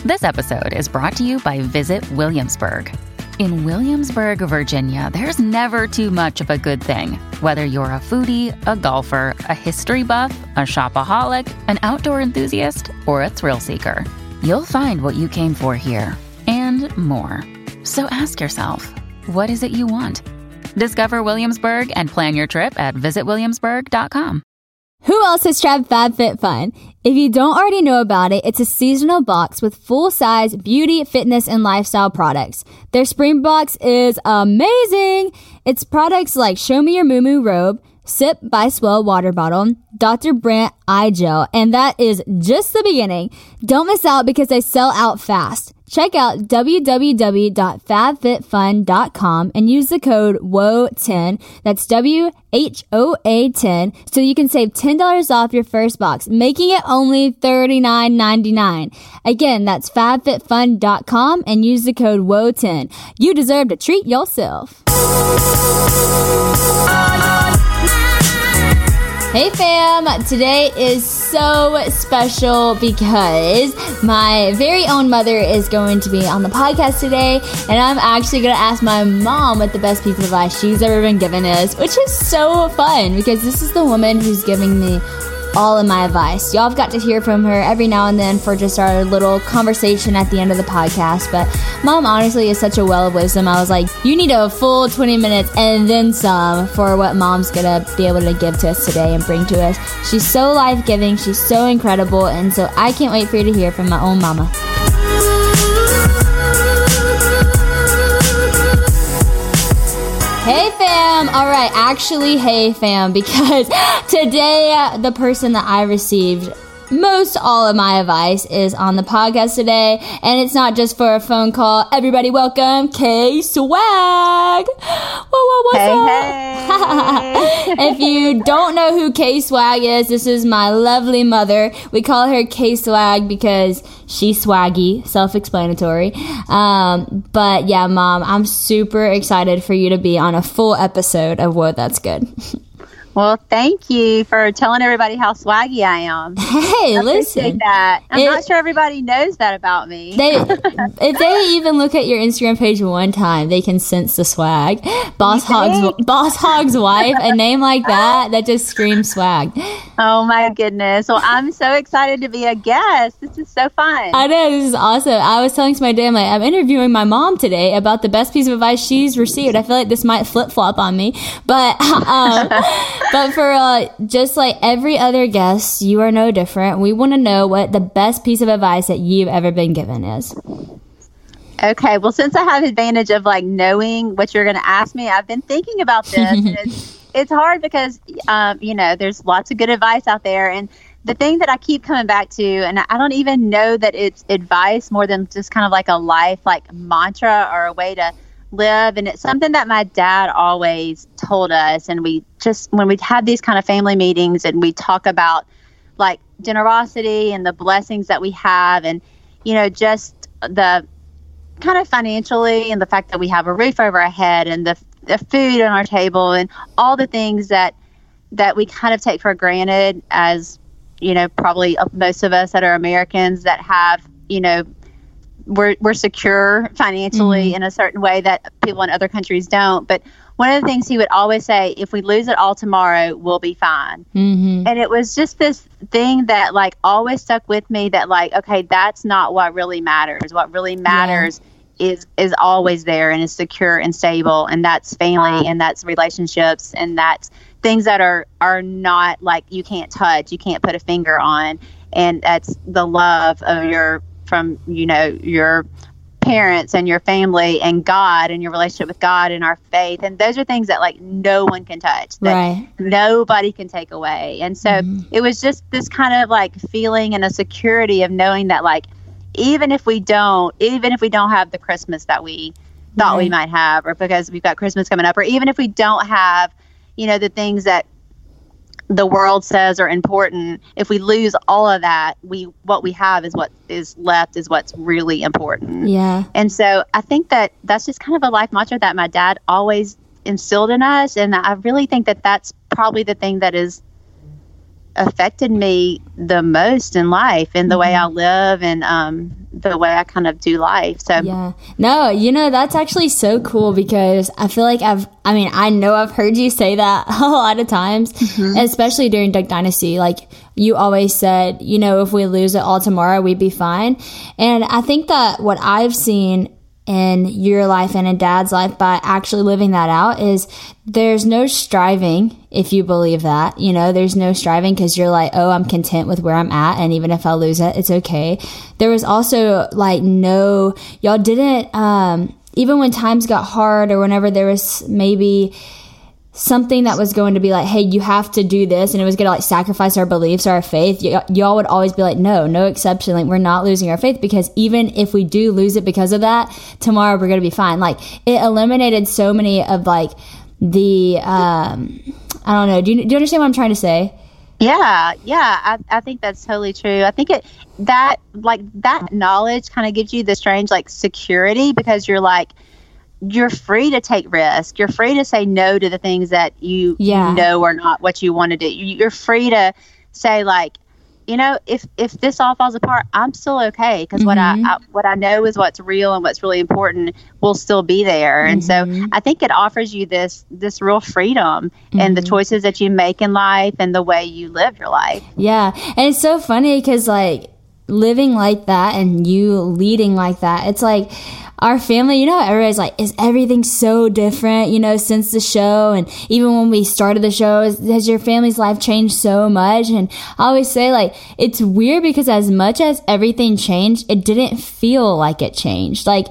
This episode is brought to you by Visit Williamsburg. In Williamsburg, Virginia, there's never too much of a good thing. Whether you're a foodie, a golfer, a history buff, a shopaholic, an outdoor enthusiast, or a thrill seeker, you'll find what you came for here and more. So ask yourself, what is it you want? Discover Williamsburg and plan your trip at visitwilliamsburg.com. Who else has tried FabFitFun? If you don't already know about it, it's a seasonal box with full-size beauty, fitness, and lifestyle products. Their spring box is amazing. It's products like Show Me Your Moo Moo Robe, Sip by Swell Water Bottle, Dr. Brandt Eye Gel, and that is just the beginning. Don't miss out because they sell out fast. Check out www.fabfitfun.com and use the code WHOA10, that's WHOA10, so you can save $10 off your first box, making it only $39.99. Again, that's fabfitfun.com and use the code WHOA10. You deserve to treat yourself. Hey fam, today is so special because my very own mother is going to be on the podcast today, and I'm actually going to ask my mom what the best piece of advice she's ever been given is, which is so fun because this is the woman who's giving me all of my advice. Y'all have got to hear from her every now and then for just our little conversation at the end of the podcast, but Mom honestly is such a well of wisdom. I was like, you need a full 20 minutes and then some for what Mom's gonna be able to give to us today and bring to us. She's so life-giving, she's so incredible, and so I can't wait for you to hear from my own mama. Hey fam! Alright, actually hey fam, because today the person that I received most all of my advice is on the podcast today, and it's not just for a phone call. Everybody welcome K Swag! Whoa, what's up? Hey. If you don't know who K Swag is, this is my lovely mother. We call her K Swag because she's swaggy, self-explanatory. But yeah, Mom, I'm super excited for you to be on a full episode of Whoa, That's Good. Well, thank you for telling everybody how swaggy I am. Hey, listen. That. I'm not sure everybody knows that about me. If they even look at your Instagram page one time, they can sense the swag. Boss Hog's wife, a name like that just screams swag. Oh my goodness. Well, I'm so excited to be a guest. This is so fun. I know, this is awesome. I was telling my dad, I'm interviewing my mom today about the best piece of advice she's received. I feel like this might flip-flop on me, but for just like every other guest, you are no different. We want to know what the best piece of advice that you've ever been given is. Okay, well, since I have advantage of like knowing what you're going to ask me, I've been thinking about this. And it's hard because, there's lots of good advice out there. And the thing that I keep coming back to, and I don't even know that it's advice more than just kind of like a life, like mantra or a way to live. And it's something that my dad always told us. And when we'd have these kind of family meetings and we talk about like generosity and the blessings that we have and, just the kind of financially and the fact that we have a roof over our head and the food on our table and all the things that we kind of take for granted as, probably most of us that are Americans that have, we're secure financially in a certain way that people in other countries don't. But one of the things he would always say, if we lose it all tomorrow, we'll be fine. Mm-hmm. And it was just this thing that like always stuck with me that like, okay, that's not what really matters. What really matters is always there and is secure and stable. And that's family and that's relationships and that's things that are not like you can't touch, you can't put a finger on. And that's the love of your parents and your family and God and your relationship with God and our faith. And those are things that like no one can touch, that nobody can take away. And so it was just this kind of like feeling and a security of knowing that like, even if we don't have the Christmas that we thought we might have, or because we've got Christmas coming up, or even if we don't have, the things that the world says are important, if we lose all of that, what we have is what is left is what's really important. Yeah. And so I think that's just kind of a life mantra that my dad always instilled in us. And I really think that that's probably the thing that has affected me the most in life and the way I live and the way I kind of do life. So yeah, no, that's actually so cool, because I feel like I know I've heard you say that a lot of times, especially during Duck Dynasty. Like, you always said, if we lose it all tomorrow, we'd be fine. And I think that what I've seen in your life and in Dad's life by actually living that out is there's no striving, if you believe that. There's no striving because you're like, oh, I'm content with where I'm at, and even if I lose it, it's okay. There was also like y'all didn't, even when times got hard, or whenever there was maybe something that was going to be like, hey, you have to do this, and it was going to like sacrifice our beliefs or our faith, y'all would always be like, no exception. Like, we're not losing our faith, because even if we do lose it because of that, tomorrow we're going to be fine. Like, it eliminated so many of like the, I don't know. Do you understand what I'm trying to say? Yeah. I think that's totally true. I think that knowledge kind of gives you the strange like security, because you're free to take risk. You're free to say no to the things that you know are not what you want to do. You're free to say like, if this all falls apart, I'm still okay, because what I know is what's real and what's really important will still be there. And so I think it offers you this real freedom in the choices that you make in life and the way you live your life. Yeah, and it's so funny because like living like that and you leading like that, it's like our family, everybody's like, is everything so different, since the show? And even when we started the show, has your family's life changed so much? And I always say, like, it's weird because as much as everything changed, it didn't feel like it changed. Like,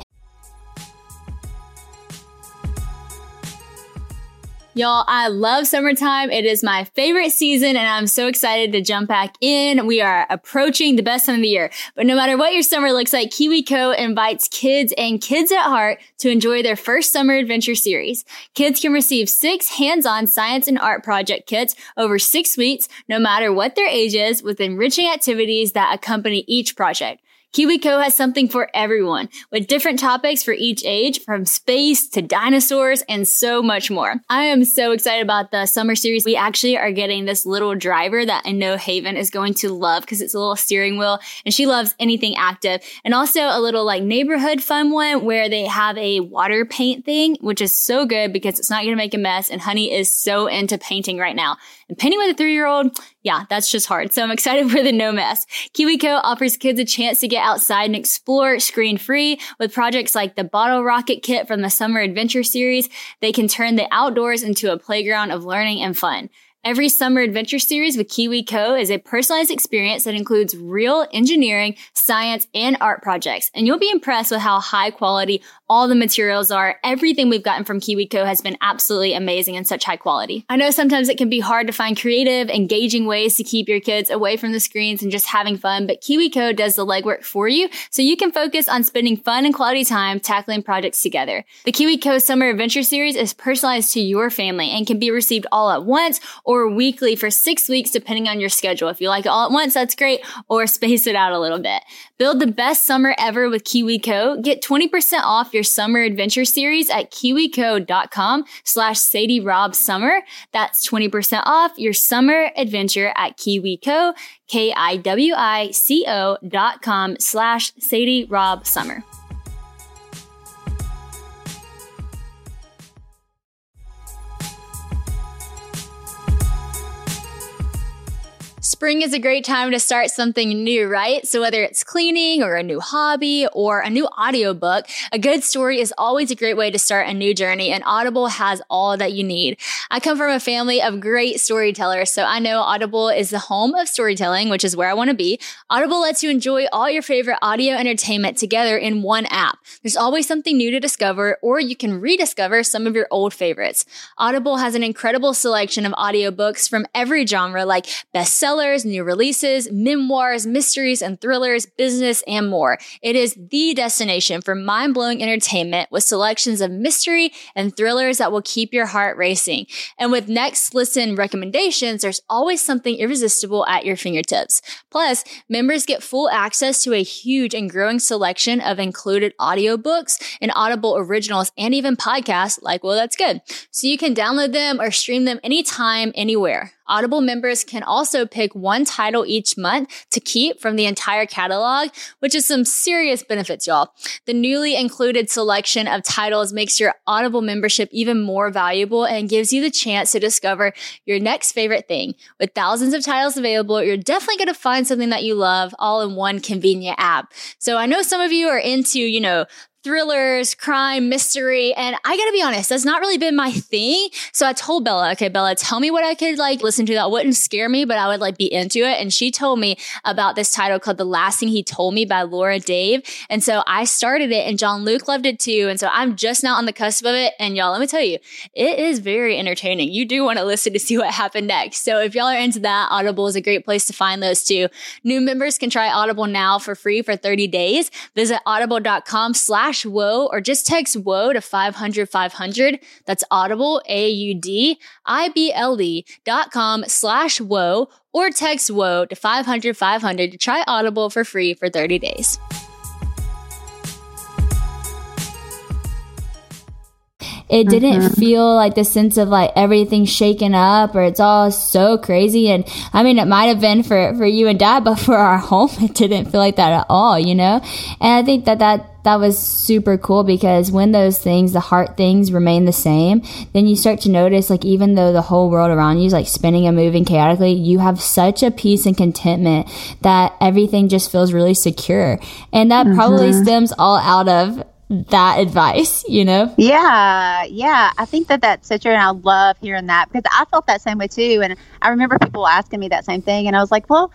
y'all, I love summertime. It is my favorite season, and I'm so excited to jump back in. We are approaching the best time of the year. But no matter what your summer looks like, KiwiCo invites kids and kids at heart to enjoy their first summer adventure series. Kids can receive 6 hands-on science and art project kits over 6 weeks, no matter what their age is, with enriching activities that accompany each project. KiwiCo has something for everyone, with different topics for each age, from space to dinosaurs and so much more. I am so excited about the summer series. We actually are getting this little driver that I know Haven is going to love, because it's a little steering wheel and she loves anything active. And also a little like neighborhood fun one where they have a water paint thing, which is so good because it's not going to make a mess. And Honey is so into painting right now. And painting with a 3-year-old, yeah, that's just hard. So I'm excited for the no mess. KiwiCo offers kids a chance to get outside and explore screen-free with projects like the Bottle Rocket Kit from the Summer Adventure Series. They can turn the outdoors into a playground of learning and fun. Every summer adventure series with KiwiCo is a personalized experience that includes real engineering, science, and art projects. And you'll be impressed with how high quality all the materials are. Everything we've gotten from KiwiCo has been absolutely amazing and such high quality. I know sometimes it can be hard to find creative, engaging ways to keep your kids away from the screens and just having fun, but KiwiCo does the legwork for you so you can focus on spending fun and quality time tackling projects together. The KiwiCo Summer Adventure Series is personalized to your family and can be received all at once or weekly for 6 weeks, depending on your schedule. If you like it all at once, that's great, or space it out a little bit. Build the best summer ever with KiwiCo. Get 20% off your summer adventure series at kiwico.com/SadieRobSummer. That's 20% off your summer adventure at KiwiCo, KiwiCo.com/SadieRobSummer. Spring is a great time to start something new, right? So whether it's cleaning or a new hobby or a new audiobook, a good story is always a great way to start a new journey, and Audible has all that you need. I come from a family of great storytellers, so I know Audible is the home of storytelling, which is where I want to be. Audible lets you enjoy all your favorite audio entertainment together in one app. There's always something new to discover, or you can rediscover some of your old favorites. Audible has an incredible selection of audiobooks from every genre, like bestsellers, new releases, memoirs, mysteries and thrillers, business, and more. It is the destination for mind-blowing entertainment with selections of mystery and thrillers that will keep your heart racing. And with Next Listen recommendations, there's always something irresistible at your fingertips. Plus, members get full access to a huge and growing selection of included audiobooks and Audible originals and even podcasts like Well, That's Good. So you can download them or stream them anytime, anywhere. Audible members can also pick one title each month to keep from the entire catalog, which is some serious benefits, y'all. The newly included selection of titles makes your Audible membership even more valuable and gives you the chance to discover your next favorite thing. With thousands of titles available, you're definitely going to find something that you love all in one convenient app. So I know some of you are into, thrillers, crime, mystery, and I gotta be honest, that's not really been my thing. So I told Bella, okay, Bella, tell me what I could listen to that wouldn't scare me, but I would be into it. And she told me about this title called The Last Thing He Told Me by Laura Dave. And so I started it, and John Luke loved it too. And so I'm just now on the cusp of it. And y'all, let me tell you, it is very entertaining. You do want to listen to see what happened next. So if y'all are into that, Audible is a great place to find those too. New members can try Audible now for free for 30 days. Visit audible.com/whoa, or just text whoa to 500-500. That's Audible, AUDIBLE.com/whoa, or text whoa to 500-500 to try Audible for free for 30 days. It didn't feel like the sense of everything shaken up or it's all so crazy. And I mean, it might have been for you and Dad, but for our home, it didn't feel like that at all, And I think that was super cool, because when those things, the heart things, remain the same, then you start to notice, even though the whole world around you is spinning and moving chaotically, you have such a peace and contentment that everything just feels really secure. And that probably stems all out of that advice, Yeah. I think that's so true. And I love hearing that, because I felt that same way too. And I remember people asking me that same thing. And I was like, well,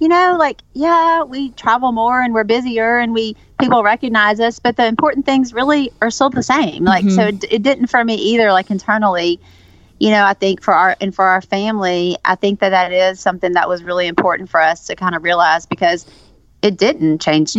we travel more and we're busier and people recognize us, but the important things really are still the same. So it didn't for me either, internally, I think for our family, I think that is something that was really important for us to kind of realize, because it didn't change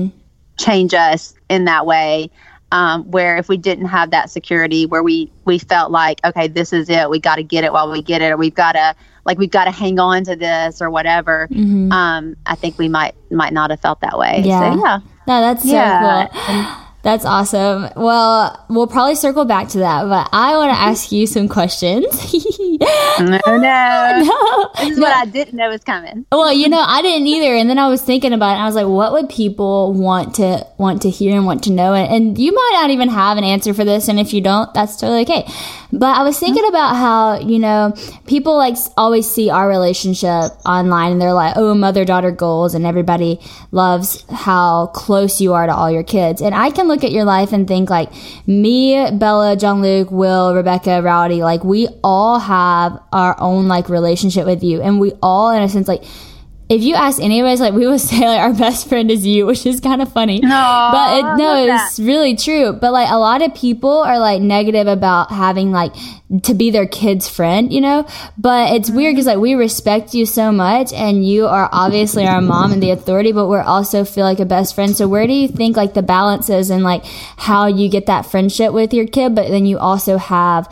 us in that way. Where if we didn't have that security, where we felt like, okay, this is it, we got to get it while we get it, or we've got to hang on to this or whatever. I think we might not have felt that way. Yeah. So, yeah. No, that's so cool. That's awesome. Well, we'll probably circle back to that, but I want to ask you some questions. No. This is what I didn't know was coming. Well, I didn't either. And then I was thinking about it, and I was like, what would people want to hear and want to know? And you might not even have an answer for this. And if you don't, that's totally okay. But I was thinking about how, people always see our relationship online, and they're like, oh, mother-daughter goals, and everybody loves how close you are to all your kids. And I can look at your life and think me, Bella, John Luke, Will, Rebecca, Rowdy, we all have our own relationship with you. And we all, in a sense, if you ask any of us, we would say our best friend is you, which is kind of funny. But it's really true. But a lot of people are negative about having to be their kid's friend, But it's weird because we respect you so much, and you are obviously our mom and the authority, but we're also feel like a best friend. So where do you think the balance is, and how you get that friendship with your kid, but then you also have,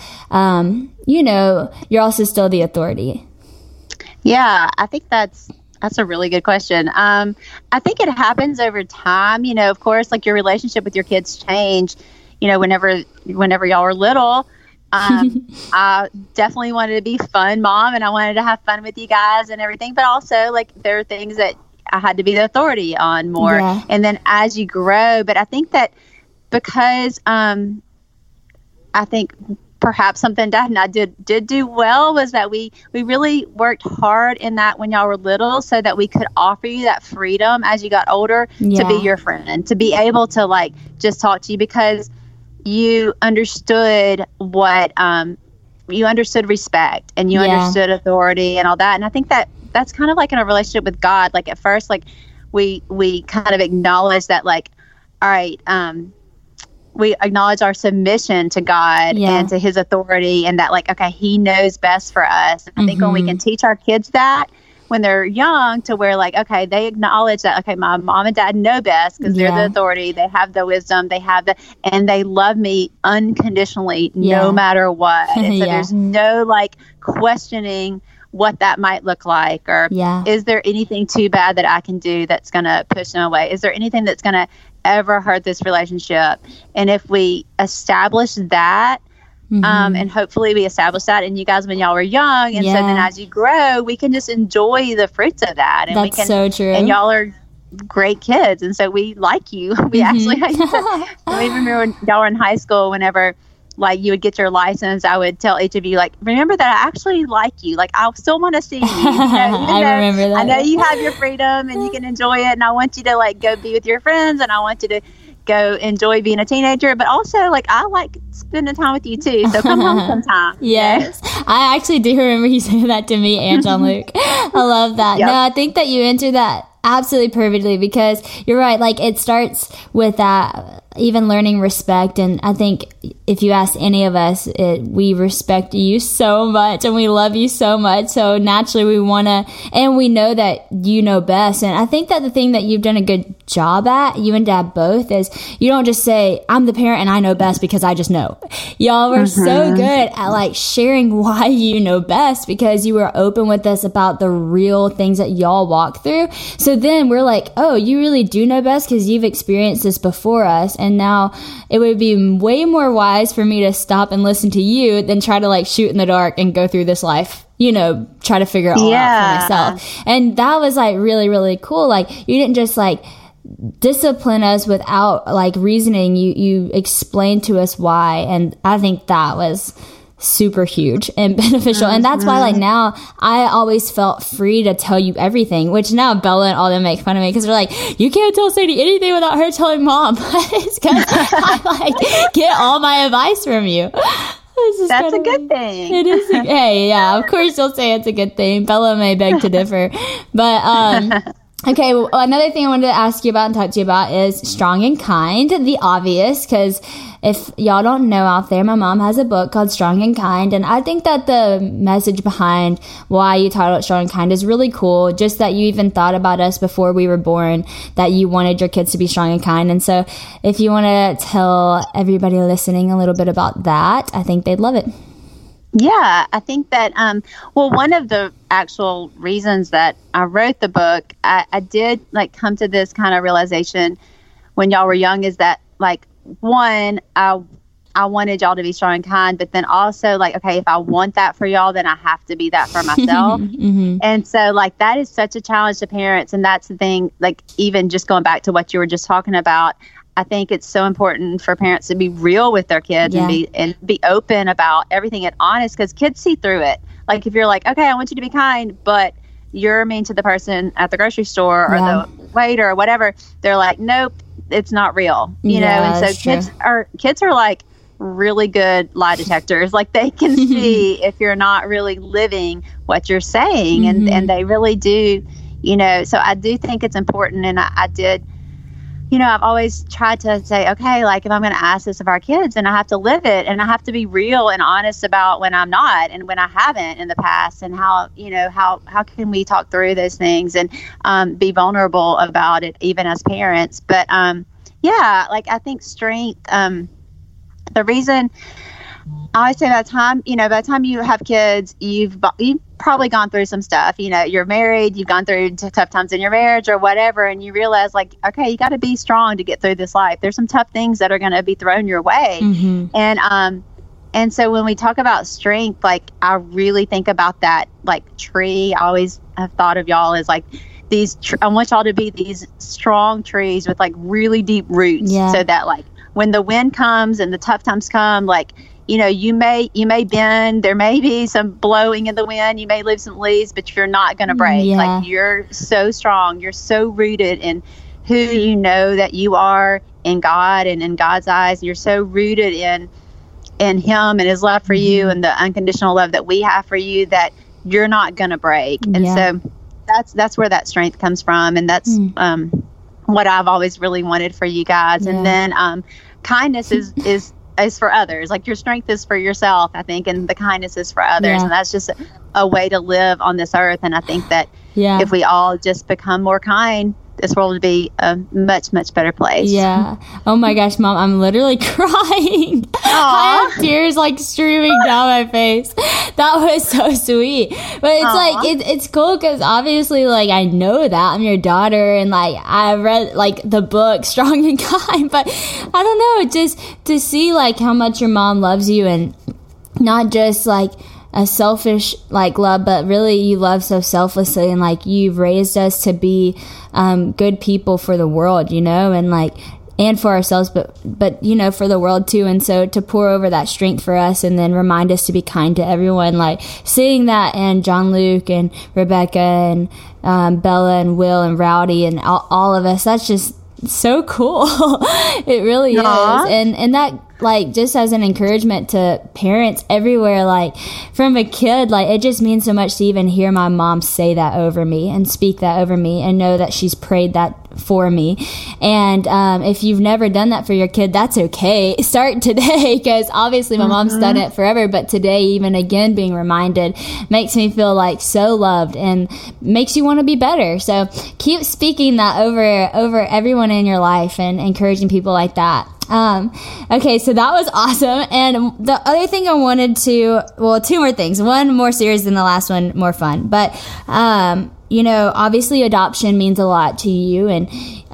you're also still the authority? Yeah, I think that's a really good question. I think it happens over time. Of course, your relationship with your kids change, whenever y'all were little. I definitely wanted to be fun mom, and I wanted to have fun with you guys and everything. But also, there are things that I had to be the authority on more. Yeah. And then as you grow, but I think that because I think perhaps something Dad and I did do well was that we really worked hard in that when y'all were little, so that we could offer you that freedom as you got older to be your friend, to be able to just talk to you, because you understood what you understood respect, and you understood authority and all that. And I think that that's kind of in a relationship with God. At first, we kind of acknowledge that all right, we acknowledge our submission to God and to his authority, and that okay, he knows best for us. And I think when we can teach our kids that when they're young, to where okay, they acknowledge that, okay, my mom and dad know best, because they're the authority, they have the wisdom, and they love me unconditionally no matter what. And so there's no questioning what that might look like, or is there anything too bad that I can do that's going to push them away? Is there anything that's going to ever hurt this relationship? And if we establish that, And hopefully we establish that in you guys when y'all were young. And so then as you grow, we can just enjoy the fruits of that. And That's so true. And y'all are great kids. And so we like you. We actually, I remember when y'all were in high school, whenever like you would get your license, I would tell each of you, like, remember that I actually like you. Like, I still want to see you. I remember that. I know you have your freedom and you can enjoy it. And I want you to like go be with your friends, and I want you to go enjoy being a teenager, but also like I like spending time with you too, so come home sometime. Yes, I actually do remember you saying that to me and Jean-Luc. I love that. No, I think that you answered that absolutely perfectly, because you're right, like it starts with that, even learning respect. And I think if you ask any of us, we respect you so much and we love you so much, so naturally we want to, and we know that you know best. And I think that the thing that you've done a good job at, you and Dad both, is you don't just say I'm the parent and I know best because I just know. Y'all were so good at like sharing why you know best, because you were open with us about the real things that y'all walk through. So then we're like, oh, you really do know best because you've experienced this before us. And now it would be way more wise for me to stop and listen to you than try to like shoot in the dark and go through this life, you know, try to figure it all out for myself. And that was like really, really cool. Like you didn't just like discipline us without like reasoning. You explained to us why. And I think that was super huge and beneficial. And that's why like now I always felt free to tell you everything, which now Bella and all them make fun of me because they're like, you can't tell Sadie anything without her telling Mom. It's because I like get all my advice from you. That's a good thing. It is. Hey, yeah, of course you'll say it's a good thing. Bella may beg to differ, but okay, well, another thing I wanted to ask you about and talk to you about is Strong and Kind, the obvious, because if y'all don't know out there, my mom has a book called Strong and Kind, and I think that the message behind why you titled it Strong and Kind is really cool, just that you even thought about us before we were born, that you wanted your kids to be strong and kind. And so if you want to tell everybody listening a little bit about that, I think they'd love it. Yeah, I think that, well, one of the actual reasons that I wrote the book, I did like come to this kind of realization when y'all were young, is that like, one, I wanted y'all to be strong and kind, but then also like, okay, if I want that for y'all, then I have to be that for myself. And so like, that is such a challenge to parents. And that's the thing, like, even just going back to what you were just talking about, I think it's so important for parents to be real with their kids and be open about everything and honest, because kids see through it. Like if you're like, okay, I want you to be kind, but you're mean to the person at the grocery store or the waiter or whatever, they're like, nope, it's not real, you know? And so kids are like really good lie detectors. Like they can see if you're not really living what you're saying, and they really do, you know? So I do think it's important. And I did, you know, I've always tried to say, okay, like if I'm going to ask this of our kids, then I have to live it, and I have to be real and honest about when I'm not and when I haven't in the past, and how, you know, how can we talk through those things and be vulnerable about it, even as parents. But yeah, like I think strength, the reason I always say by the time you have kids, you've probably gone through some stuff. You know, you're married, you've gone through tough times in your marriage or whatever, and you realize like, okay, you got to be strong to get through this life. There's some tough things that are going to be thrown your way. And so when we talk about strength, like I really think about that like tree. I always have thought of y'all as like these, I want y'all to be these strong trees with like really deep roots, so that like when the wind comes and the tough times come, like, you know, you may bend, there may be some blowing in the wind, you may lose some leaves, but you're not going to break. Like you're so strong, you're so rooted in who you know that you are in God and in God's eyes. You're so rooted in Him and His love for you and the unconditional love that we have for you, that you're not going to break. And so that's where that strength comes from. And that's what I've always really wanted for you guys. And then kindness is for others. Like your strength is for yourself, I think, and the kindness is for others. And that's just a way to live on this earth. And I think that if we all just become more kind, this world would be a much, much better place. Yeah. Oh my gosh, Mom, I'm literally crying. I have tears like streaming down my face. That was so sweet. But it's like, it's cool because obviously like I know that I'm your daughter, and like I read like the book Strong and Kind, but I don't know, just to see like how much your mom loves you and not just like a selfish like love, but really you love so selflessly, and like you've raised us to be good people for the world, you know, and like and for ourselves, but you know, for the world too. And so to pour over that strength for us and then remind us to be kind to everyone, like seeing that in John Luke and Rebecca and Bella and Will and Rowdy and all of us, that's just so cool. It really is. And that, like, just as an encouragement to parents everywhere, like from a kid, like it just means so much to even hear my mom say that over me and speak that over me and know that she's prayed that for me. And if you've never done that for your kid, that's okay. Start today, because obviously my mom's done it forever, but today, even again, being reminded makes me feel like so loved and makes you want to be better. So keep speaking that over everyone in your life and encouraging people like that. Okay, so that was awesome. And the other thing I wanted to, well, two more things. One more serious than the last one, more fun. But, you know, obviously adoption means a lot to you and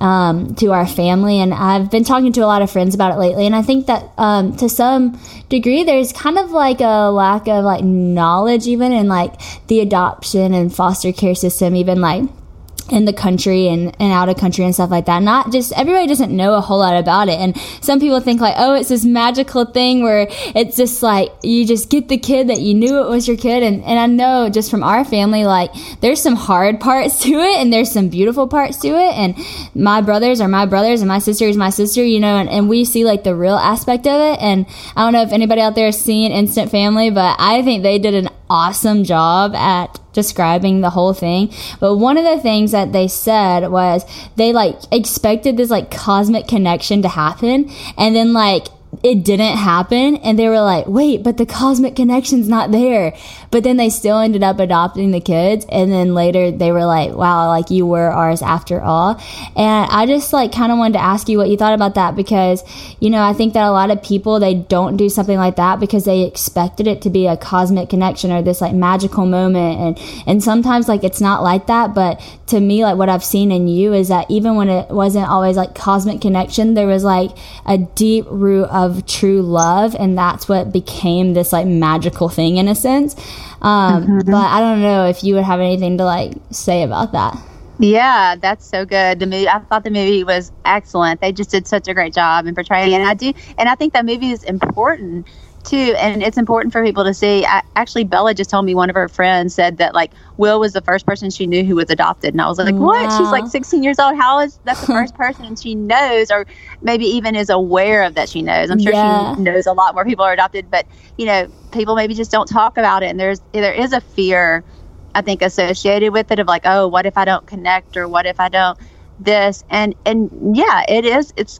to our family. And I've been talking to a lot of friends about it lately. And I think that to some degree, there's kind of like a lack of like knowledge even in like the adoption and foster care system, even like in the country and out of country and stuff like that. Not just, everybody doesn't know a whole lot about it. And some people think like, oh, it's this magical thing where it's just like, you just get the kid that you knew it was your kid. And I know just from our family, like there's some hard parts to it and there's some beautiful parts to it. And my brothers are my brothers and my sister is my sister, you know, and we see like the real aspect of it. And I don't know if anybody out there has seen Instant Family, but I think they did an awesome job at describing the whole thing. But one of the things that they said was they like expected this like cosmic connection to happen, and then like it didn't happen, and they were like, wait, but the cosmic connection's not there. But then they still ended up adopting the kids, and then later they were like, wow, like you were ours after all. And I just like kind of wanted to ask you what you thought about that, because you know, I think that a lot of people, they don't do something like that because they expected it to be a cosmic connection or this like magical moment, and sometimes like it's not like that. But to me, like what I've seen in you is that even when it wasn't always like cosmic connection, there was like a deep root of true love, and that's what became this like magical thing in a sense. But I don't know if you would have anything to like say about that. Yeah, that's so good. The movie, I thought the movie was excellent. They just did such a great job in portraying it. And I think that movie is important too, and it's important for people to see. Actually, Bella just told me one of her friends said that like Will was the first person she knew who was adopted, and I was like, what? She's like 16 years old. How is that the first person she knows, or maybe even is aware of that she knows? I'm sure she knows a lot more people are adopted, but you know, people maybe just don't talk about it, and there is a fear, I think, associated with it of like, oh, what if I don't connect, or what if I don't this, and yeah, it's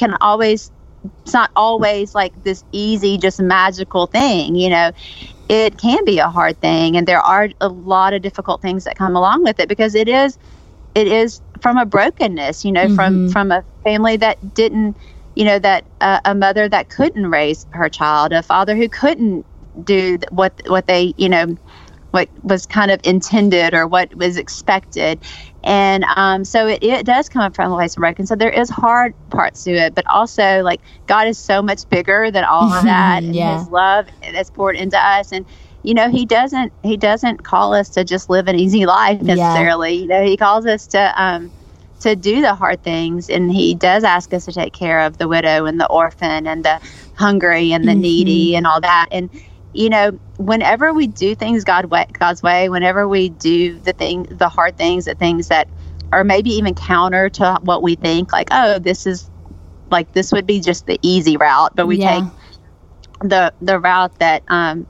not always like this easy, just magical thing, you know. It can be a hard thing, and there are a lot of difficult things that come along with it, because it is from a brokenness, you know, from a family that didn't, you know, that a mother that couldn't raise her child, a father who couldn't do what they, you know, what was kind of intended or what was expected. And so it does come from a place of broken. So there is hard parts to it, but also like God is so much bigger than all of that. And his love that's poured into us. And, you know, he doesn't call us to just live an easy life necessarily. You know, he calls us to do the hard things. And he does ask us to take care of the widow and the orphan and the hungry and the needy and all that. And, you know, whenever we do things God's way, whenever we do the hard things, the things that are maybe even counter to what we think, like, oh, this would be just the easy route, but we take the route that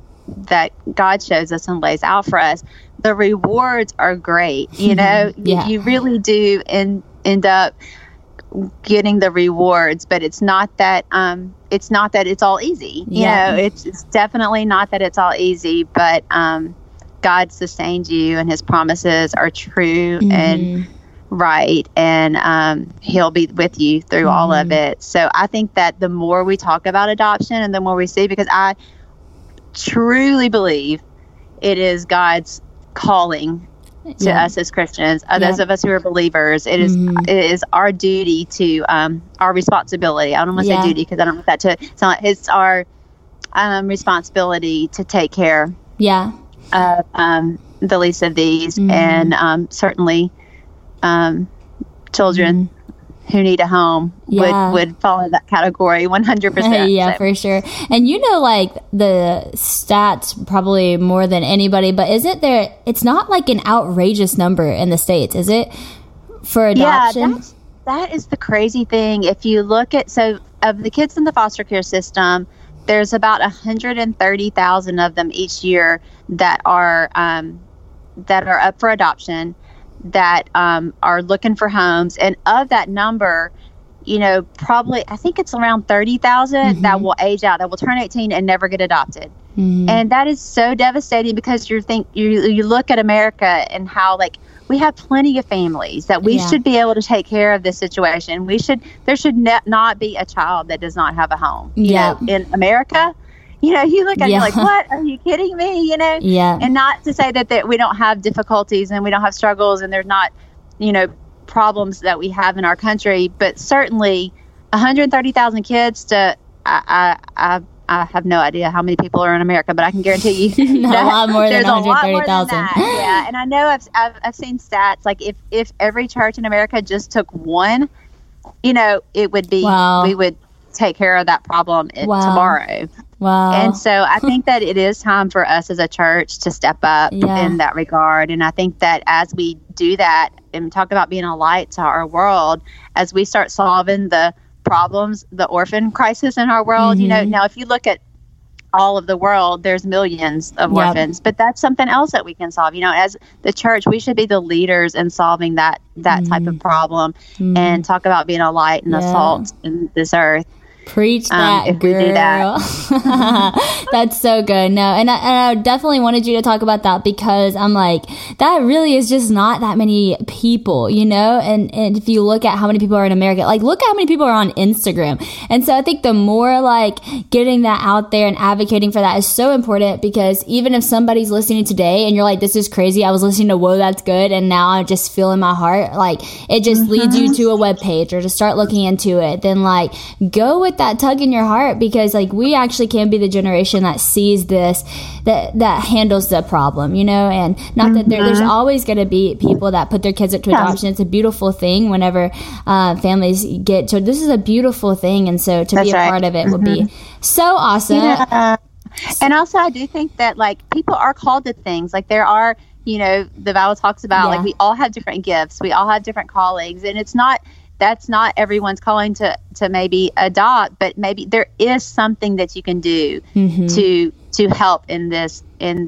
God shows us and lays out for us. The rewards are great, you know. You really do end up getting the rewards, but it's not that it's all easy, you know. It's definitely not that it's all easy, but God sustains you, and his promises are true and right, and he'll be with you through all of it. So I think that the more we talk about adoption and the more we see, because I truly believe it is God's calling to us as Christians, those of us who are believers. It is our duty to our responsibility. I don't want to say duty, because I don't want that to sound like it's our responsibility to take care Yeah. of the least of these, and certainly children who need a home would fall in that category 100%. Yeah, for sure. And like the stats probably more than anybody, but it's not like an outrageous number in the States, is it, for adoption? Yeah, that is the crazy thing. If you look at, of the kids in the foster care system, there's about 130,000 of them each year that are up for adoption, that are looking for homes. And of that number, probably, I think it's around 30,000 that will age out, that will turn 18 and never get adopted. And that is so devastating, because you look at America and how, like, we have plenty of families that we should be able to take care of this situation. There should not be a child that does not have a home. In America, you look at it like, what? Are you kidding me? And not to say that we don't have difficulties and we don't have struggles and there's not, problems that we have in our country, but certainly 130,000 kids I have no idea how many people are in America, but I can guarantee you a lot more than 130,000. Yeah, and I know I've seen stats, like if every church in America just took one, it would be, we would take care of that problem tomorrow. Wow. And so I think that it is time for us as a church to step up in that regard. And I think that as we do that and talk about being a light to our world, as we start solving the problems, the orphan crisis in our world, now if you look at all of the world, there's millions of orphans, but that's something else that we can solve. As the church, we should be the leaders in solving that type of problem, and talk about being a light and a salt in this earth. Preach that, girl. We do that. That's so good. No, and I definitely wanted you to talk about that, because I'm like, that really is just not that many people, and if you look at how many people are in America, like, look at how many people are on Instagram. And so I think the more, like, getting that out there and advocating for that is so important, because even if somebody's listening today and you're like, this is crazy, I was listening to Whoa, That's Good, and now I just feel in my heart, like, it just leads you to a webpage or to start looking into it, then, like, go with that tug in your heart, because, like, we actually can be the generation that sees this, that handles the problem, and not that there's always going to be people that put their kids up to adoption. It's a beautiful thing whenever families get to, this is a beautiful thing, and so to be a part of it would be so awesome. And also, I do think that, like, people are called to things, like, there are, the Bible talks about, like, we all have different gifts, we all have different callings, and that's not everyone's calling to maybe adopt, but maybe there is something that you can do to help in this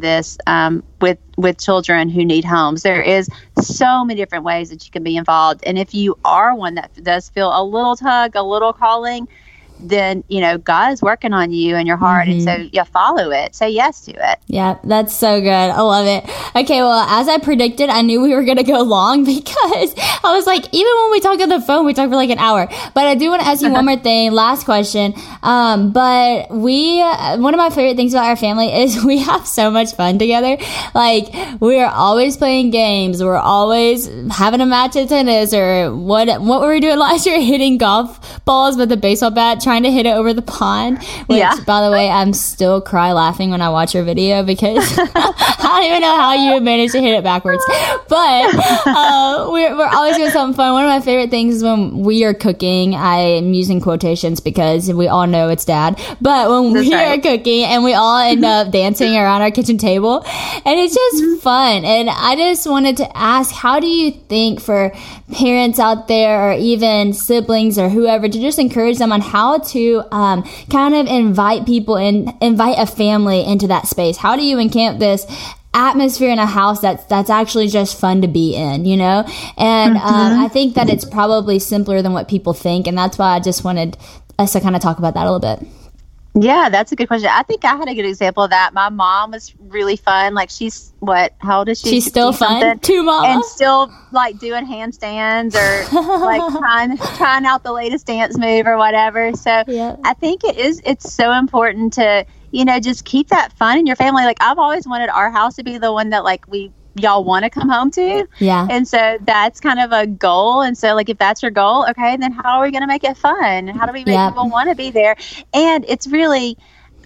with children who need homes. There is so many different ways that you can be involved, and if you are one that does feel a little tug, a little calling, then God is working on you and your heart, and so you follow it, say yes to it. Yeah, that's so good. I love it. Okay, well, as I predicted, I knew we were gonna go long, because I was like, even when we talk on the phone, we talk for like an hour. But I do want to ask you one more thing, last question. But one of my favorite things about our family is we have so much fun together. Like, we're always playing games, we're always having a match of tennis, or what were we doing last year? Hitting golf balls with a baseball bat, trying to hit it over the pond, which, by the way, I'm still cry laughing when I watch your video, because I don't even know how you managed to hit it backwards. But we're always doing something fun. One of my favorite things is when we are cooking. I'm using quotations because we all know it's Dad. But when we are cooking and we all end up dancing around our kitchen table, and it's just fun. And I just wanted to ask, how do you think for parents out there, or even siblings or whoever, to just encourage them on how to kind of invite a family into that space? How do you encamp this atmosphere in a house that's actually just fun to be in, and I think that it's probably simpler than what people think, and that's why I just wanted us to kind of talk about that a little bit. Yeah, that's a good question. I think I had a good example of that. My mom was really fun. Like, she's how old is she? She's still fun too, Mama. And still, like, doing handstands or like trying out the latest dance move or whatever. So I think it's so important to, just keep that fun in your family. Like, I've always wanted our house to be the one that, like, y'all want to come home to. Yeah. And so that's kind of a goal. And so, like, if that's your goal, okay, then how are we going to make it fun? And how do we make people want to be there? And it's really,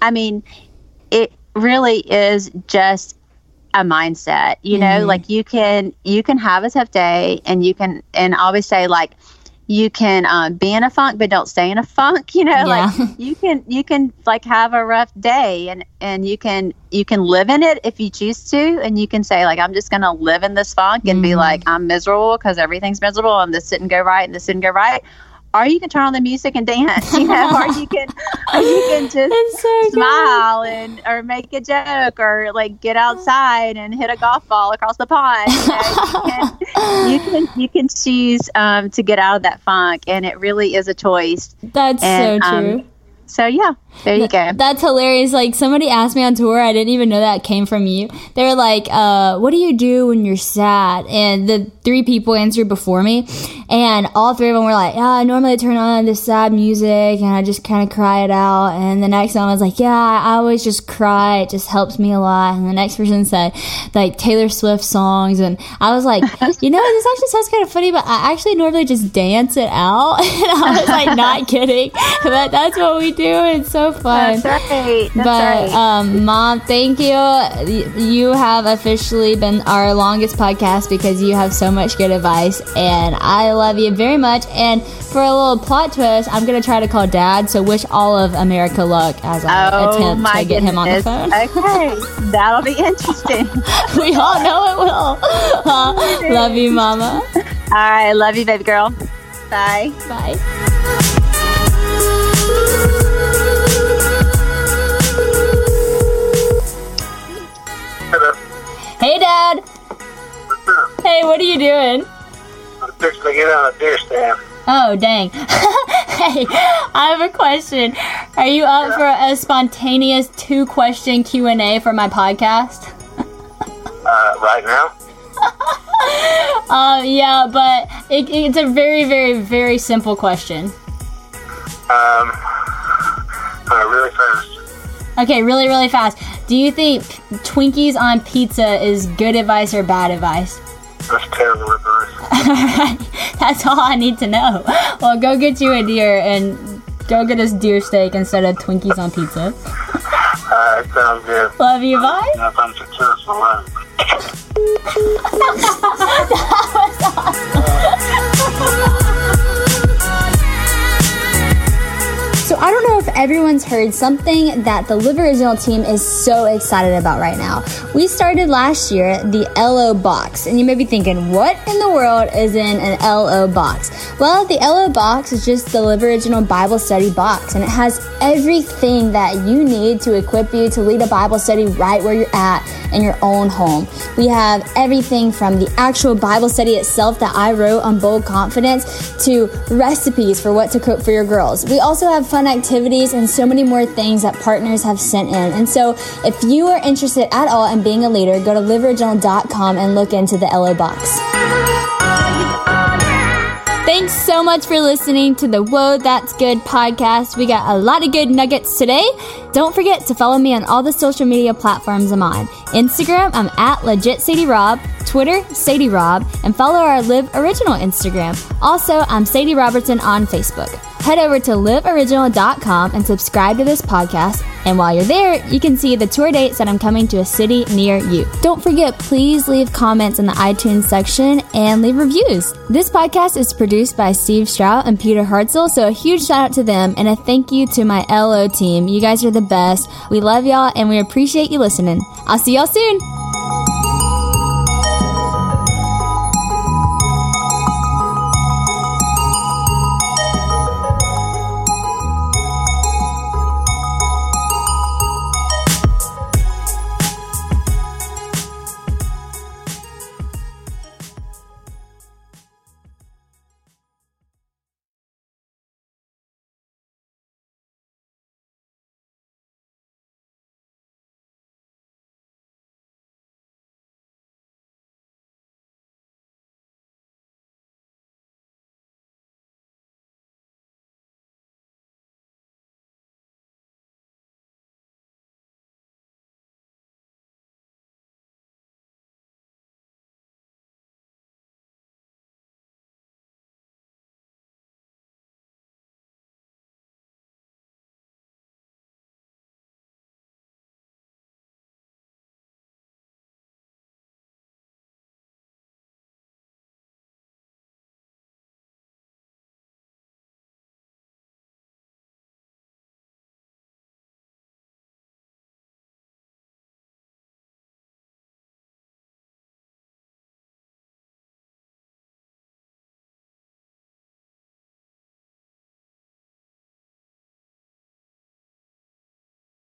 I mean, it really is just a mindset, you know, like you can have a tough day, and I always say, like, you can be in a funk, but don't stay in a funk, you know, like you can like have a rough day, and you can live in it if you choose to. And you can say, like, I'm just going to live in this funk and be like, I'm miserable because everything's miserable, and this didn't go right and this didn't go right. Or you can turn on the music and dance, you know, or you can just smile or make a joke, or like get outside and hit a golf ball across the pond. You know, you can choose to get out of that funk, and it really is a choice. That's so true. So yeah, there you go. That's hilarious. Like, somebody asked me on tour, I didn't even know that came from you. They were like, what do you do when you're sad? And the 3 people answered before me, and all 3 of them were like, I normally turn on this sad music and I just kind of cry it out. And the next one was like, I always just cry, it just helps me a lot. And the next person said, like, Taylor Swift songs. And I was like, you know, this actually sounds kind of funny, but I actually normally just dance it out. And I was like, not kidding, but that's what we do. It's so fun. That's right. Mom, thank you. You have officially been our longest podcast because you have so much good advice, and I love you very much. And for a little plot twist, I'm going to try to call Dad, so wish all of America luck as I attempt to get him on the phone. Okay, that'll be interesting. We all know it will. Love you, Mama. All right, love you, baby girl. Bye. Bye. Hey, Dad. What's up? Hey, what are you doing? I'm fixing to get on a deer stand. Oh, dang. Hey, I have a question. Are you up for a spontaneous 2-question Q&A for my podcast? Right now? Yeah, but it's a very, very, very simple question. Really fast. Okay, really, really fast. Do you think Twinkies on pizza is good advice or bad advice? That's terrible advice. Alright, that's all I need to know. Well, go get you a deer and go get us deer steak instead of Twinkies on pizza. Alright, sounds good. Love you, bye. If I'm successful, That was awesome. So I don't know if everyone's heard something that the Live Original team is so excited about right now. We started last year the LO Box, and you may be thinking, what in the world is in an LO Box? Well, the LO Box is just the Live Original Bible Study box, and it has everything that you need to equip you to lead a Bible study right where you're at in your own home. We have everything from the actual Bible study itself that I wrote on Bold Confidence to recipes for what to cook for your girls. We also have fun activities and so many more things that partners have sent in. And so if you are interested at all in being a leader, go to liveoriginal.com and look into the LO Box. Thanks so much for listening to the Whoa, That's Good podcast. We got a lot of good nuggets today. Don't forget to follow me on all the social media platforms I'm on. Instagram, I'm at LegitSadieRob. Twitter, Sadie Rob. And follow our Live Original Instagram. Also, I'm Sadie Robertson on Facebook. Head over to liveoriginal.com and subscribe to this podcast. And while you're there, you can see the tour dates that I'm coming to a city near you. Don't forget, please leave comments in the iTunes section and leave reviews. This podcast is produced by Steve Strout and Peter Hartzell, so a huge shout out to them and a thank you to my LO team. You guys are the best. We love y'all and we appreciate you listening. I'll see y'all soon.